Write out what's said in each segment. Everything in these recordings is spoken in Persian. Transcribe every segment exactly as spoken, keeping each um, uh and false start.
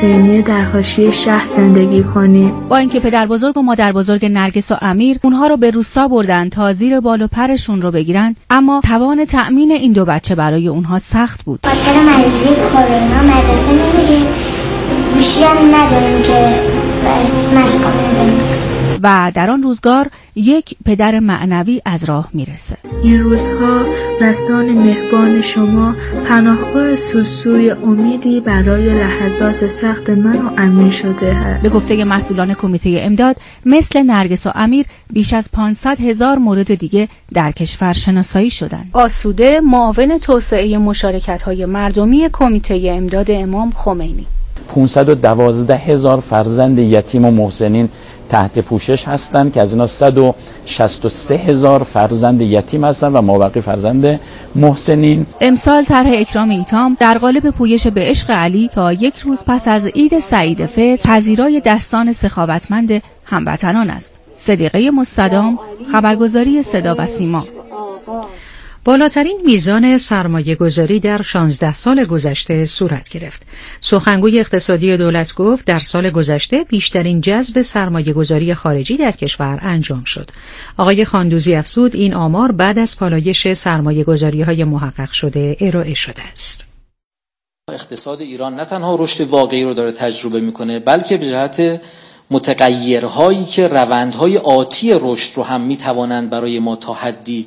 حسینی در حاشیه شهر زندگی کنیم. با اینکه پدر بزرگ و مادر بزرگ نرگس و امیر اونها رو به روستا بردن تا زیر بال و پرشون رو بگیرن، اما توان تأمین این دو بچه برای اونها سخت بود. خاطر مریضی کرونا مدرسه نمیریم، گوشی هم نداریم که مشغول بنویسیم. و در آن روزگار یک پدر معنوی از راه میرسه. این روزها دستان مهربان شما پناهگاه سوسوی امیدی برای لحظات سخت من و امیر شده است. به گفته مسئولان کمیته امداد، مثل نرگس و امیر بیش از پانصد هزار مورد دیگه در کشور شناسایی شدند. آسوده، معاون توسعه مشارکت‌های مردمی کمیته امداد امام خمینی: پانصد و دوازده هزار فرزند یتیم و محسنین تحت پوشش هستند که از اینا صد و شصت و سه هزار فرزند یتیم هستند و مابقی فرزند محسنین. امسال طرح اکرام ایتام در قالب پویش به عشق علی تا یک روز پس از عید سعید فطر پذیرای دستان سخاوتمند هموطنان است. صدیقه مستدام، خبرگزاری صدا و سیما. بالاترین میزان سرمایه گذاری در شانزده سال گذشته صورت گرفت. سخنگوی اقتصادی دولت گفت در سال گذشته بیشترین جذب سرمایه گذاری خارجی در کشور انجام شد. آقای خاندوزی افزود این آمار بعد از پالایش سرمایه گذاری های محقق شده ارائه شده است. اقتصاد ایران نه تنها رشد واقعی رو داره تجربه میکنه، بلکه به جهت متغیرهایی که روندهای آتی رشد رو هم میتوانند برای ما تا حدی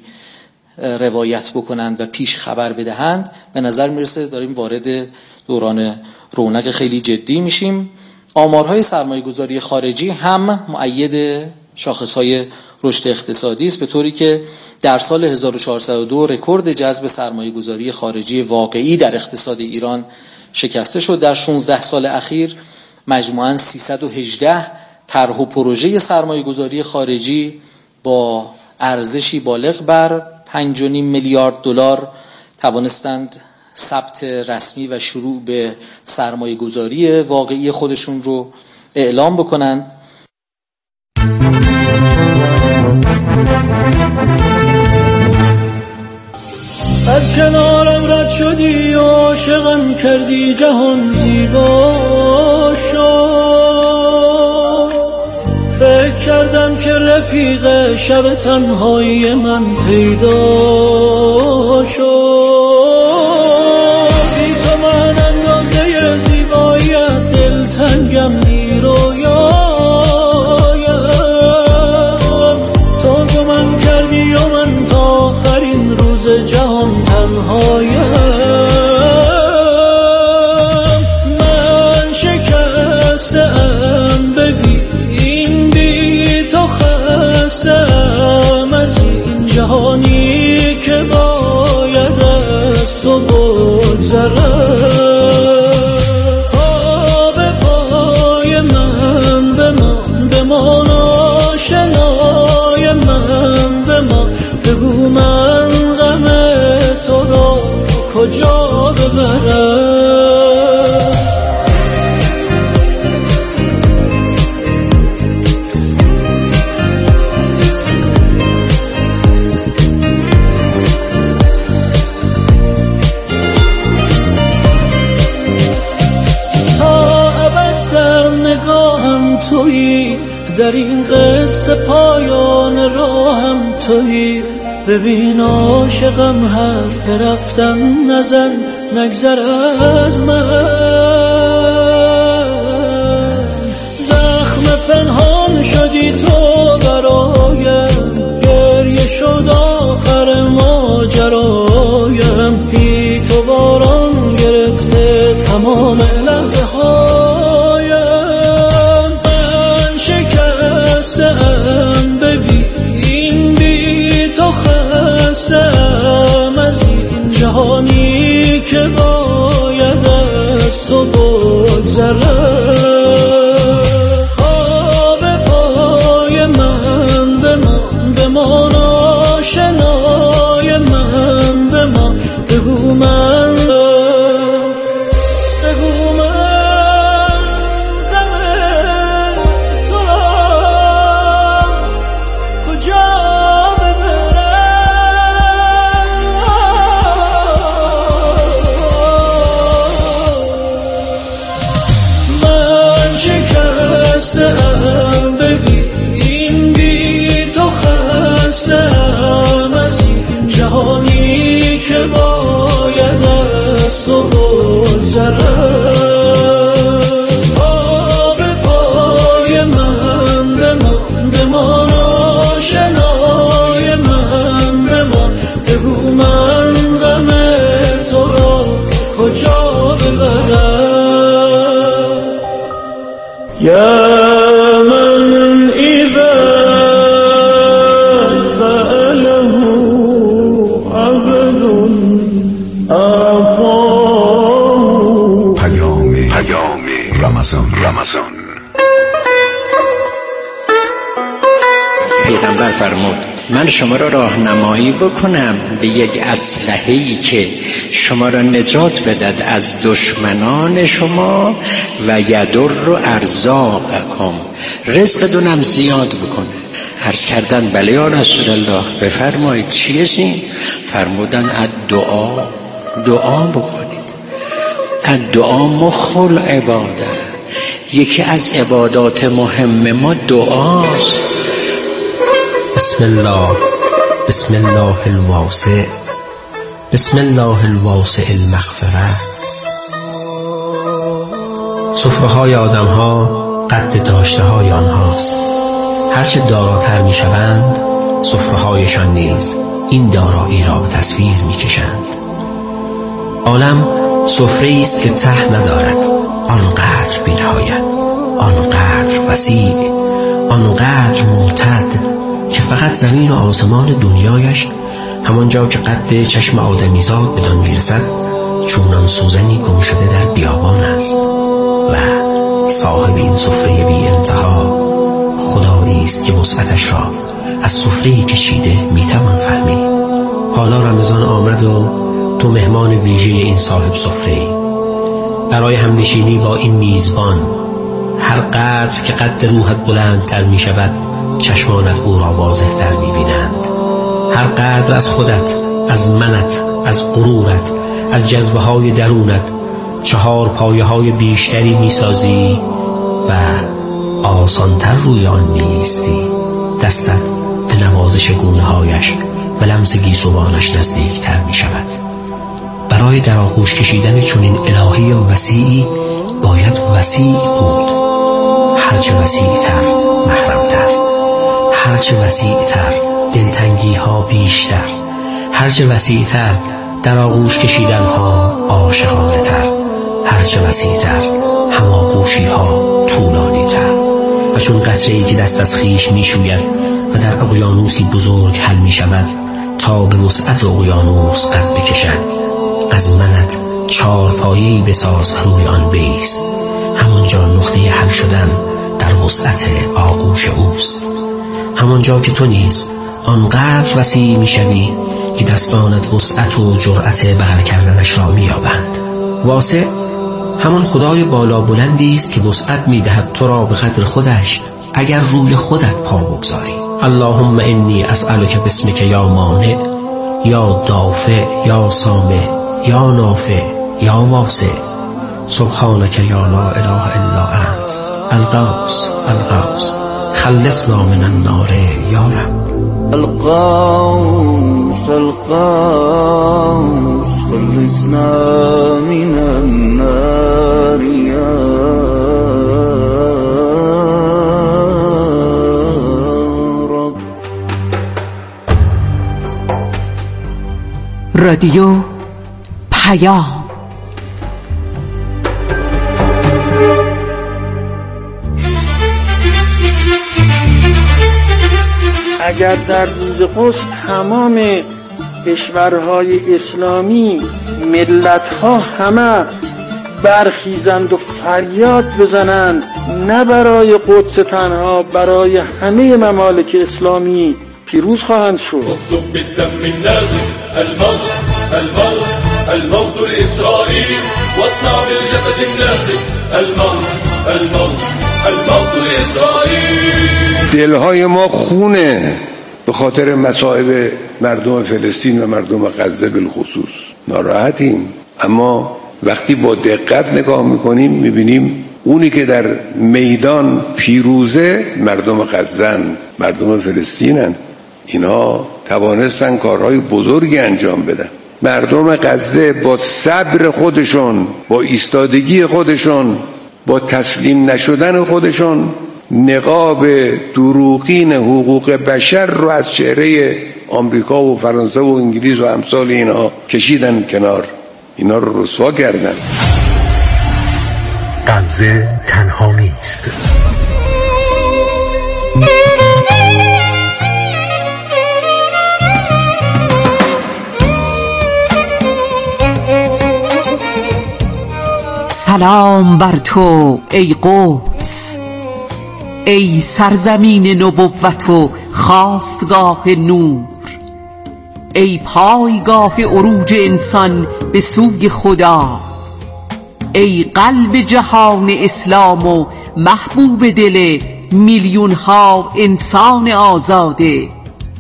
روایت بکنند و پیش خبر بدهند، به نظر میرسه داریم وارد دوران رونق خیلی جدی میشیم. آمارهای سرمایه‌گذاری خارجی هم مؤید شاخصهای رشد اقتصادی است، به طوری که در سال هزار و چهارصد و دو رکورد جذب سرمایه‌گذاری خارجی واقعی در اقتصاد ایران شکسته شد. در شانزده سال اخیر مجموعاً سیصد و هجده طرح و پروژه سرمایه‌گذاری خارجی با ارزشی بالغ بر پنج و نیم میلیارد دلار توانستند ثبت رسمی و شروع به سرمایه گذاری واقعی خودشون رو اعلام بکنند. از کنارم رد شدی و عاشقم کردی، جهان زیبا شد. فکر کردم که رفیق شب تنهایی من پیدا شد. بی تو من اندازه زیباییت دلتنگم میرویایم. تو گمان کردی و من تا آخرین روز جهان تنهایم. من شکستم ببین خستم از این جهانی که باید از تو بگذرم. پا به پای من بمان، بمان آشنای من بمان. بگو من غم تو را کجا ببرم. تویی در این قصه پایان راهم تویی. ببین عاشقم حرف رفتن نزن نگذر از من. زخم پنهان شدی تو برایم، گریه شد آخر ماجرایم. بی تو باران گرفته تمام لحظه هایم. خستم ببین بی تو خستم از این جهانی که باید از تو بگذرم. خواب پای من بمان، بمان آشنای من بمان. بگو من بگو من خسته‌ام ببین بی تو خسته‌ام از این جهانی که باید از تو بگذرد. آب پای من بمان بمان آشنای من بمان بگو من غم تو را کجا ببرم. یا من اذا سأله عبد اعطاه. پیام پیام رمضان رمضان. پیغمبر فرمود من شما را راهنمایی بکنم به یک اسلحه‌ای که شما را نجات بدهد از دشمنان شما و یدر ارزاقکم، رزقتونم زیاد بکنه. عرض کردن بله یا رسول الله، بفرمایید چیه این؟ فرمودن الدعا، دعا بکنید. الدعا مخ العباده، یکی از عبادات مهم ما دعاست. بسم الله بسم الله الواسع بسم الله الواسع المغفره. سفره های آدم ها قد داشته های آنهاست. هرچه داراتر می شوند سفره هایشان نیز این دارایی را به تصویر می کشند. عالم سفره است که ته ندارد، آنقدر بی‌نهایت، آنقدر وسیع، آنقدر ممتد که فقط زمین و آسمان دنیایش همانجا که قد چشم آدمیزاد بدان میرسد چونان سوزنی گم شده در بیابان است. و صاحب این سفره بی انتها خدایی است که وسعتش را از سفره‌ای کشیده میتوان فهمید. حالا رمضان آمد و تو مهمان ویژه این صاحب سفره‌ای. برای همنشینی با این میزبان هر قدر که قد روحت بلندتر می شود چشمانت او را واضح تر می بینند. هر قدر از خودت، از منت، از غرورت، از جذبه های درونت چهار پایه های بیشتری می سازی و آسانتر روی آن می ایستی. دستت به نوازش گونه هایش و لمس گیسوانش نزدیک تر می شود. برای در آغوش کشیدن چنین الهی و وسیعی باید وسیع بود. هرچه وسیعتر محرمتر، هرچه وسیعتر دلتنگی ها بیشتر، هرچه وسیعتر در آغوش کشیدن ها عاشقانه تر، هرچه وسیعتر هماغوشی ها طولانی تر. و چون قطره‌ای که دست از خویش می شوید و در اقیانوسی بزرگ حل می شود تا به وسعت اقیانوس قد بکشد، از منت چهار پایه‌ای بساز روی آن بیست. همانجا نقطه حل شدن در وسعت آغوش اوست. همانجا که تو نیز آنقدر وسیع می شوی که دستانت وسعت و جرأت بغل کردنش را می یابند. واسع همان خدای بالا بلندی است که وسعت می دهد تو را به قدر خودش اگر روی خودت پا بگذاری. اللهم انی اسألک باسمک یا مانع یا دافع یا سامع یا نافع یا واسع سبحانک یا لا اله الا انت الغوث الغوث خلصنا من النار یا رب. الغوث الغوث خلصنا من النار یا رب. رادیو پیام. اگر در روز قدس تمام کشورهای اسلامی ملتها همه برخیزند و فریاد بزنند، نه برای قدس تنها، برای همه ممالک اسلامی پیروز خواهند شد. الموت الموت الموت لإسرائيل واصنع بالجسد النازل الموت الموت الموت لإسرائيل. دلهای ما خونه به خاطر مصائب مردم فلسطین و مردم غزه بالخصوص. ناراحتیم، اما وقتی با دقت نگاه میکنیم میبینیم اونی که در میدان پیروزه مردم غزه‌اند، مردم فلسطینن. اینا توانستن کارهای بزرگی انجام بدن. مردم غزه با صبر خودشون، با ایستادگی خودشون، با تسلیم نشدن خودشون نقاب دروغین حقوق بشر رو از چهره آمریکا و فرانسه و انگلیس و امثال اینا کشیدن کنار، اینا رو رسوا کردن. غزه تنها نیست. سلام بر تو ای قدس، ای سرزمین نبوت و خاستگاه نور، ای پایگاه عروج انسان به سوی خدا، ای قلب جهان اسلام و محبوب دل میلیون ها انسان آزاده.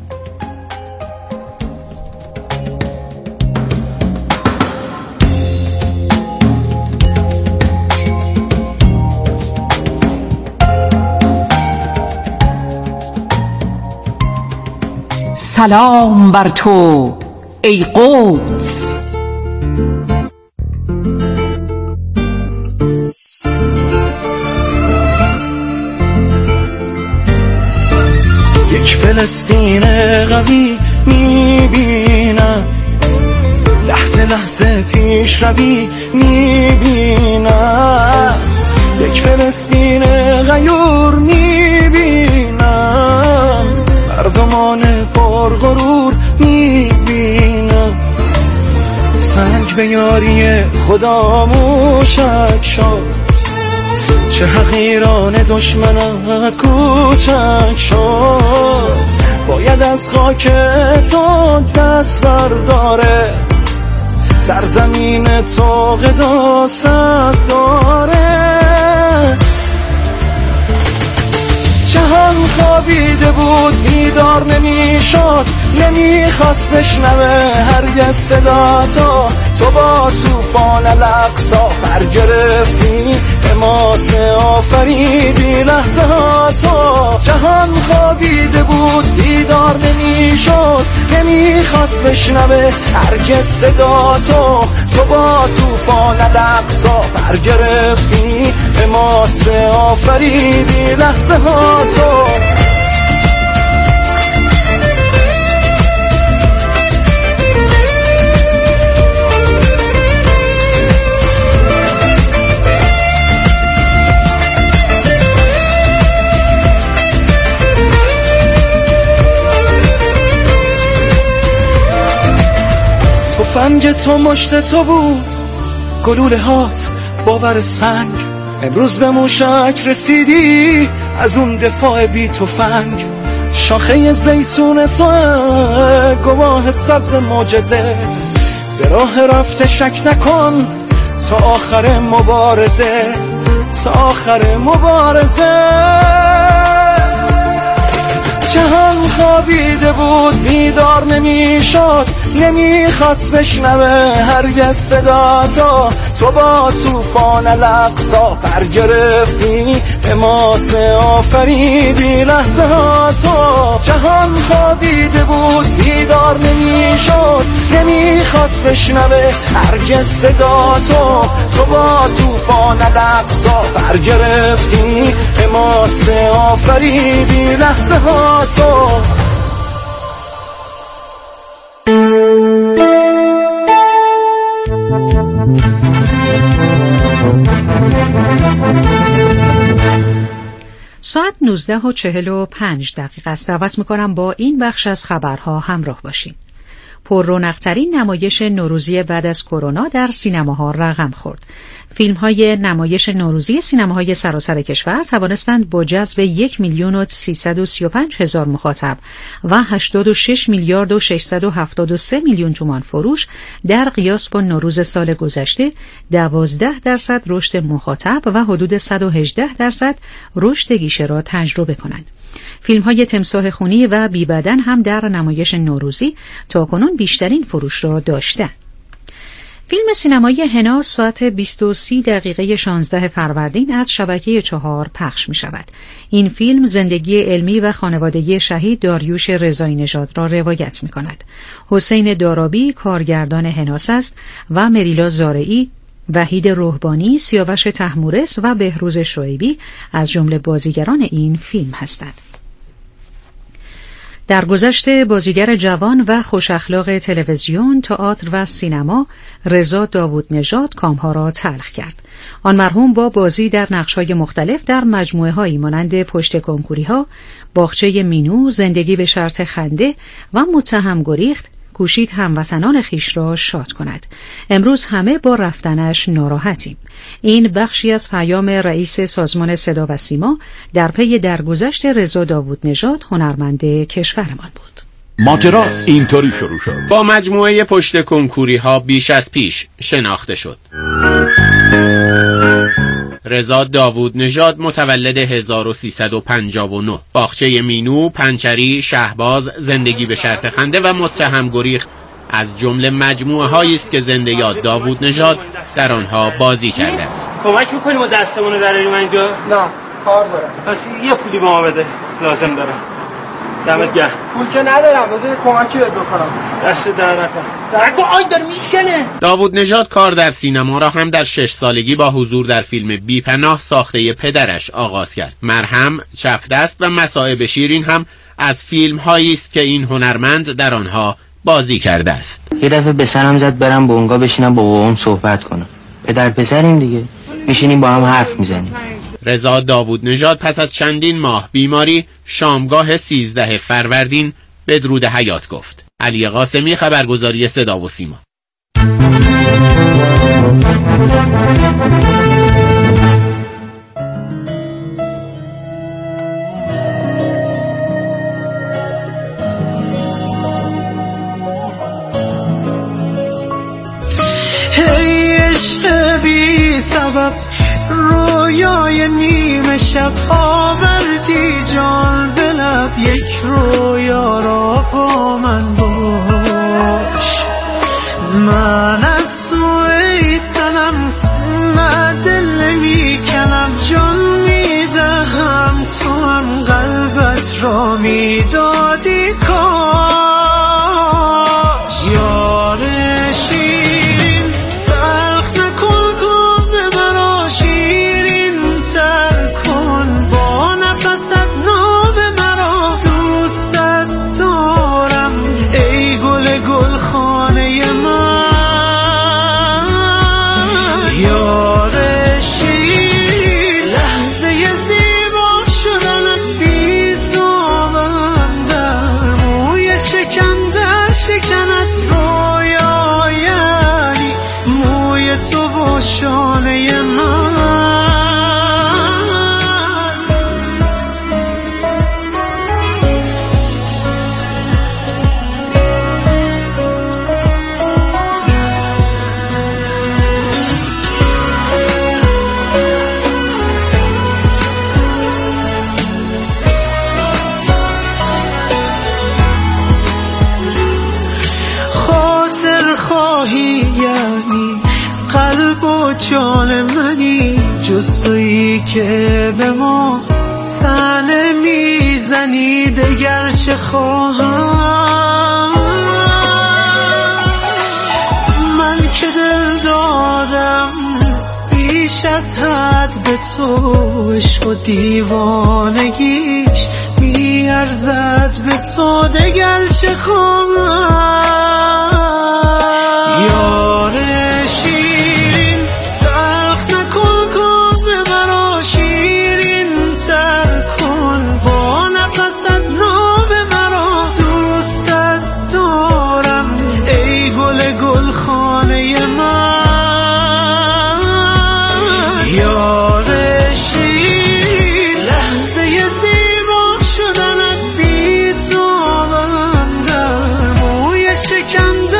سلام بر تو ای قدس. یک فلسطین قوی میبینم، لحظه لحظه پیش روی میبینم، یک فلسطین غیور میبینم، مردمان پرغرور میبینم، سنگ به یاری خدا موشک شد، چه حقیران دشمنت کوچک شد، باید از خاک تو دست برداره، سرزمین تو قداست داره. جهان خوابیده بود بیدار نمیشد، نمیخواست بشنوه هرگز صدا تو، تو با توفان الاقصا برگرفتی، حماس آفریدی لحظه ها تو. جهان خوابیده بود بیدار نمیشد، نمیخواست بشنوه هرگز صدا تو، تو با توفان الاقصا برگرفتی، حماس آفریدی لحظه ها تو. تفنگ تو مشت تو بود، گلوله هات باور سنگ، امروز به موشک رسیدی از اون دفاع بی تفنگ. شاخه زیتون تو گواه سبز معجزه، به راه رفته شک نکن تا آخر مبارزه، تا آخر مبارزه. جهان خوابیده بود بیدار نمیشد، نمیخواست بشنوه هرگز صدا تو، تو با توفان الاقصا برگرفتی، حماس آفریدی لحظه ها تو. جهان خوابیده بود بیدار نمیشد، نمیخواست بشنوه هرگز صدا تو، تو با توفان الاقصا برگرفتی، حماس آفریدی لحظه ها تو. ساعت نوزده و چهل و پنج دقیقه است. دعوت میکنم با این بخش از خبرها همراه باشیم. پر رونق‌ترین نمایش نوروزی بعد از کرونا در سینماها رقم خورد. فیلم‌های نمایش نوروزی سینماهای سراسر کشور توانستند با جذب یک میلیون و سیصد و سی و پنج هزار مخاطب و هشتاد و شش میلیارد و ششصد و هفتاد و سه میلیون تومان فروش در قیاس با نوروز سال گذشته دوازده درصد رشد مخاطب و حدود صد و هجده درصد رشد گیشه را تجربه کنند. فیلم‌های تمساح خونی و بی‌بدن هم در نمایش نوروزی تاکنون بیشترین فروش را داشتند. فیلم سینمایی حنا ساعت بیست و سه دقیقه شانزده فروردین از شبکه چهار پخش می شود. این فیلم زندگی علمی و خانوادگی شهید داریوش رضایی نژاد را روایت می کند. حسین دارابی کارگردان حناس است و مریلا زارعی، وحید رهبانی، سیاوش طهمورث و بهروز شعیبی از جمله بازیگران این فیلم هستند. در گذشته بازیگر جوان و خوش اخلاق تلویزیون، تئاتر و سینما رضا داوودنژاد کامها را تلخ کرد. آن مرحوم با بازی در نقش‌های مختلف در مجموعه‌هایی مانند پشت کنکوری‌ها، باغچه مینو، زندگی به شرط خنده و متهم گریخت کوشید هموطنان خیش را شاد کند. امروز همه با رفتنش ناراحتیم. این بخشی از پیام رئیس سازمان صدا و سیما در پی درگذشت رضا داوودنژاد هنرمند کشورمان بود. ماجرا اینطوری شروع شد. با مجموعه پشت کنکوری ها بیش از پیش شناخته شد. رضا داوودنژاد متولد هزار و سیصد و پنجاه و نه، باغچه مینو، پنچری، شهباز، زندگی به شرط خنده و متهم گریخت از جمله مجموعه هایی است که زنده یاد داوودنژاد در آنها بازی کرده است. کمک می‌کنی ما دستمون رو دراریم اینجا؟ نه، کار دارم. پس یه پولی به ما بده، لازم دارم. دمت گرم. پول که ندارم، بذار کمکی بهت بکنم. دست در نکن. نکن، آی دار میشکنه. داوودنژاد کار در سینما را هم در شش سالگی با حضور در فیلم بی پناه ساخته پدرش آغاز کرد. مرهم، چپ دست و مصائب شیرین هم از فیلم هایی است که این هنرمند در آنها بازی کرده است. یه دفعه به سرم زد برم بونگا بشینم با بابام صحبت کنم. پدر پسریم دیگه. میشینیم با هم حرف میزنیم. رضا داوودنژاد پس از چندین ماه بیماری شامگاه سیزده فروردین بدرود حیات گفت. علی قاسمی، خبرگزاری صدا و سیما. هی عشق بی سبب رویای نیمه شب آوردی جان به لب، یک رویا را با من باش. من از تو ای سنم نه دل می کنم جان می دهم، تو هم قلبت را می دادی کاش. یار شیرین تلخ نکن کن مرا، شیرین تر کن با نفست نام مرا. دوستت دارم ای گل گل خانه من. یار شیرین لحظه زیبا شدنت بی تو من در موی شکنده شکنت رویا، یعنی موی تو و شانه من. خاطر خواهی یعنی قلب و جان منی، جز تویی که به ما تنه میزنی. دگر چه خواهم من که دل دادم بیش از حد به تو، عشق و دیوانگیش میارزد به تو. دگر چه خواهم یار شیرین تلخ نکن کن مرا، شیرین تر کن با نفست نام مرا. دوستت دارم ای گل گل خانه من. یار شیرین لحظه زیبا شدنت بی تو من در موی شکنده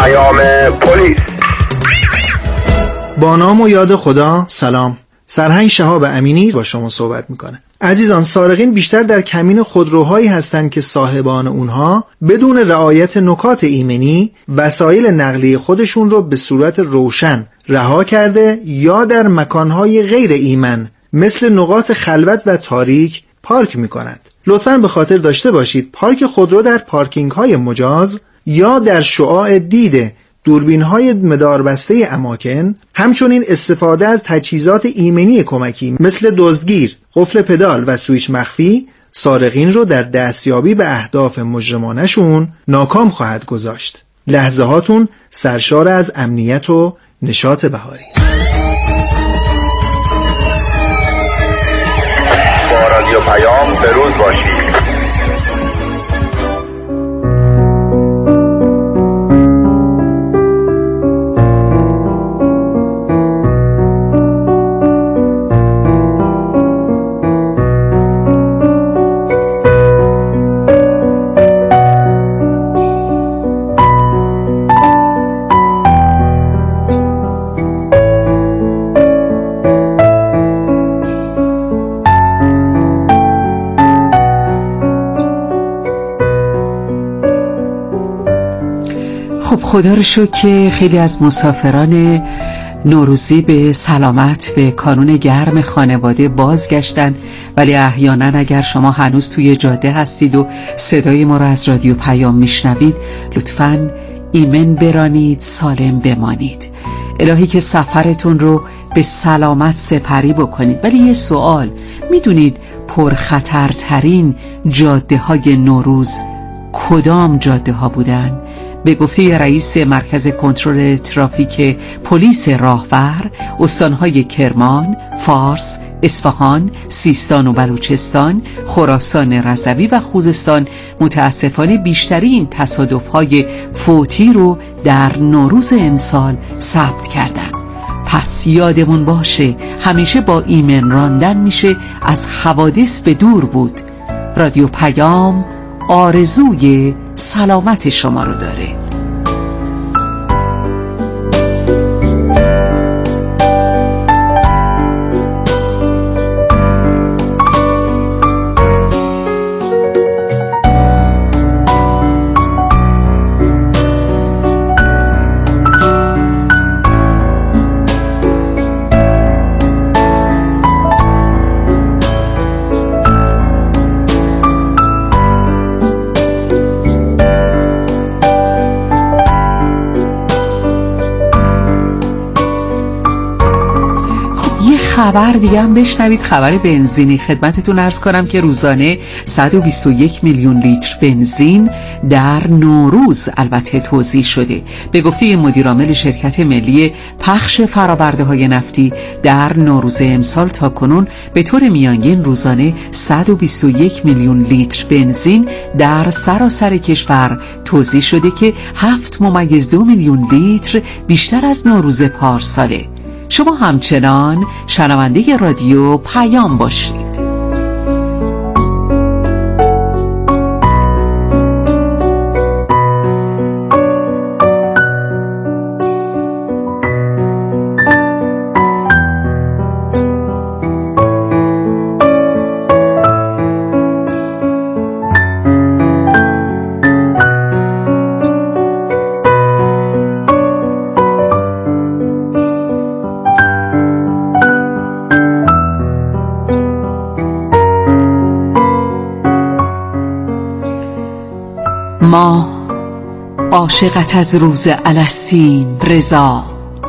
پیام پلیس. با نام و یاد خدا. سلام، سرهنگ شهاب امینی با شما صحبت میکنه. عزیزان، سارقین بیشتر در کمین خودروهایی هستند که صاحبان اونها بدون رعایت نکات ایمنی وسایل نقلیه خودشون رو به صورت روشن رها کرده یا در مکانهای غیر ایمن مثل نقاط خلوت و تاریک پارک میکنند. لطفاً به خاطر داشته باشید پارک خودرو در پارکینگ های مجاز یا در شعاع دید دوربین های مداربسته اماکن، همچنین استفاده از تجهیزات ایمنی کمکی مثل دزدگیر، قفل پدال و سویچ مخفی سارقین رو در دستیابی به اهداف مجرمانشون ناکام خواهد گذاشت. لحظه هاتون سرشار از امنیت و نشاط بهاری. با رادیو پیام به روز باشید. خدا رو شکر که خیلی از مسافران نوروزی به سلامت به کانون گرم خانواده بازگشتن، ولی احیانا اگر شما هنوز توی جاده هستید و صدای ما رو از رادیو پیام میشنوید، لطفاً ایمن برانید، سالم بمانید. الهی که سفرتون رو به سلامت سپری بکنید. ولی یه سوال، میدونید پرخطرترین جاده های نوروز کدام جاده ها بودن؟ به گفته رئیس مرکز کنترل ترافیک پلیس راهور، استانهای کرمان، فارس، اصفهان، سیستان و بلوچستان، خراسان رضوی و خوزستان متاسفانه بیشترین تصادف‌های فوتی رو در نوروز امسال ثبت کردن. پس یادمون باشه همیشه با ایمن راندن میشه از حوادث به دور بود. رادیو پیام آرزوی سلامت شما رو داره. خبر دیگه هم بشنوید، خبر بنزینی. خدمتتون عرض کنم که روزانه صد و بیست و یک میلیون لیتر بنزین در نوروز البته توزیع شده. به گفته مدیرعامل شرکت ملی پخش فرآورده‌های نفتی، در نوروز امسال تا کنون به طور میانگین روزانه صد و بیست و یک میلیون لیتر بنزین در سراسر کشور توزیع شده که هفت ممیز دو میلیون لیتر بیشتر از نوروز پارساله. شما همچنان شنونده رادیو پیام باشید. ما عاشقت از روز الستیم رضا،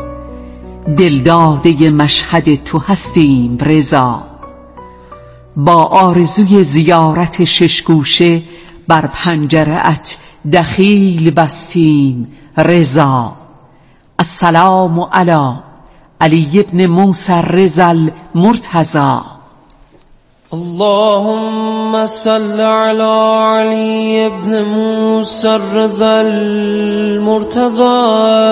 دلداده مشهد تو هستیم رضا. با آرزوی زیارت ششگوشه بر پنجره‌ات دخیل بستیم رضا. السلام علی علی ابن موسی الرضا المرتضی. اللهم صل على علي ابن موسى الرضا المرتضى.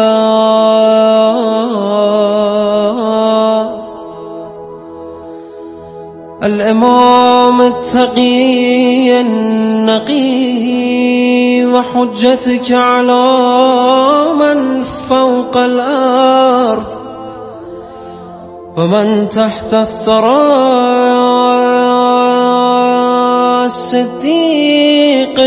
الإمام التقي النقي وحجتك على من فوق الأرض ومن تحت الثرى الصديق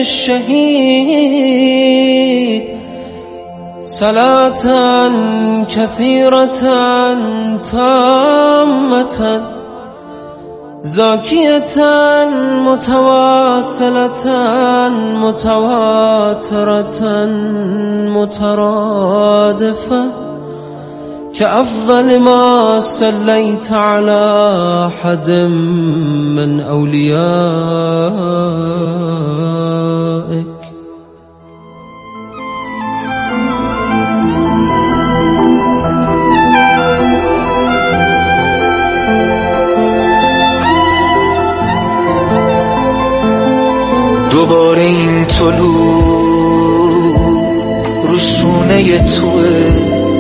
الشهيد صلاة كثيرة تامة زاكية متواصلة متواترة مترادفة كأفضل ما صليت على أحد من أوليائك. دوباره این طلوع رو شونه توه،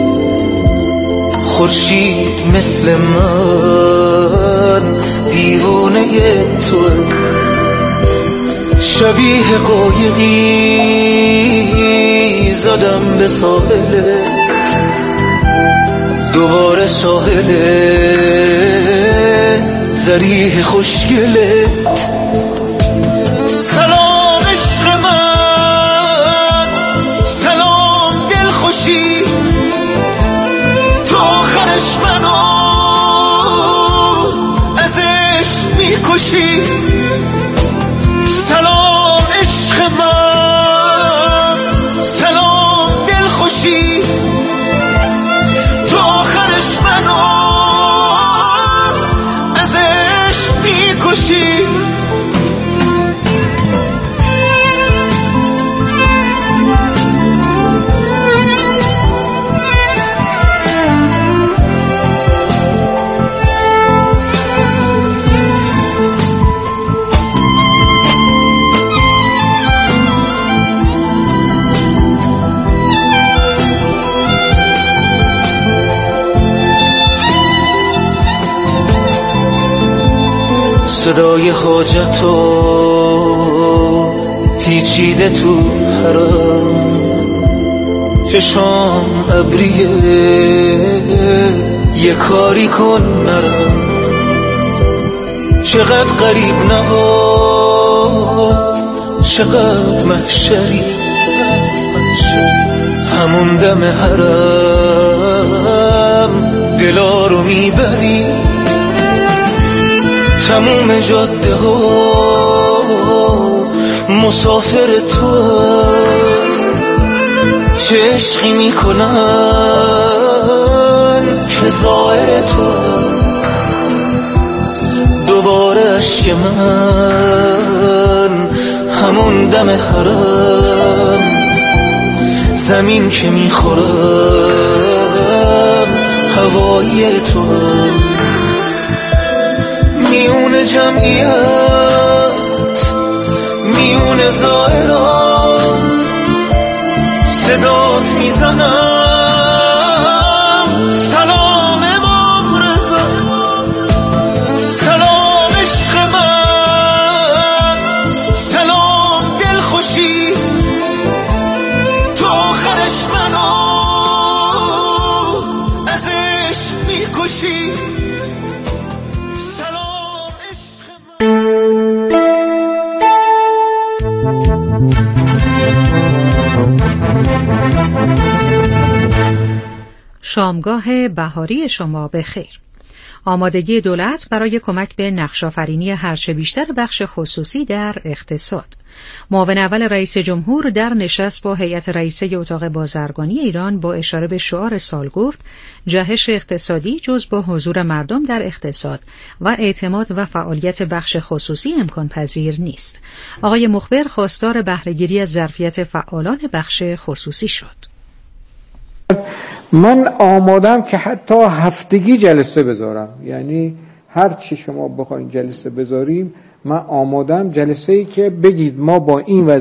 خورشید مثل من دیوونه توه، شبیه قایقی زدم به ساحلت، دوباره ساحلت ذریح خوشگلت. سلام عشق من، سلام دلخوشی، تو آخرش منو از عشق میکشی. سلام عشق من، سلام دلخوشی، تو آخرش منو از عشق میکشی. صدای حاجتو پیچیده تو حرم، چشام ابریه یه کاری کن نرم. چقدر غریب نهاد، چقدر محشری، همون دم حرم دلا رو میبری. تموم جاده ها مسافر تو، چه عشقی میکنن که ظاهر تو. دوباره عشق من همون دم حرم، زمین که میخورم هوایی تو. میون جمعیت میون زائران صدات میزنم، سلام امام رضا. سلام عشق من، سلام دلخوشی، تو آخرش منو از عشق میکشی. شامگاه بهاری شما بخیر. آمادگی دولت برای کمک به نقش‌آفرینی هرچه بیشتر بخش خصوصی در اقتصاد. معاون اول رئیس جمهور در نشست با هیئت رئیسه اتاق بازرگانی ایران با اشاره به شعار سال گفت جهش اقتصادی جز با حضور مردم در اقتصاد و اعتماد و فعالیت بخش خصوصی امکان پذیر نیست. آقای مخبر خواستار بهره‌گیری از ظرفیت فعالان بخش خصوصی شد. من آمادم که حتی هفتگی جلسه بذارم، یعنی هر چی شما بخواید جلسه بذاریم من آمادم. جلسه‌ای که بگید ما با این وضع